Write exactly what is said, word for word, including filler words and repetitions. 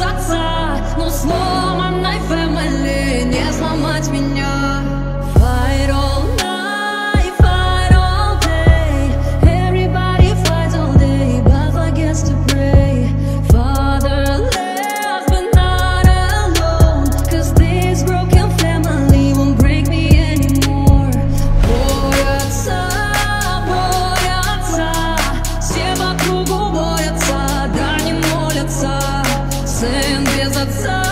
отца, но сломанной family не сломать меня. Fight all night, fight all day. Everybody fights all day, but forgets to pray. Father left, but not alone, 'cause this broken family won't break me anymore. Боятся, боятся, все по кругу боятся, да не молятся. Сын без отца.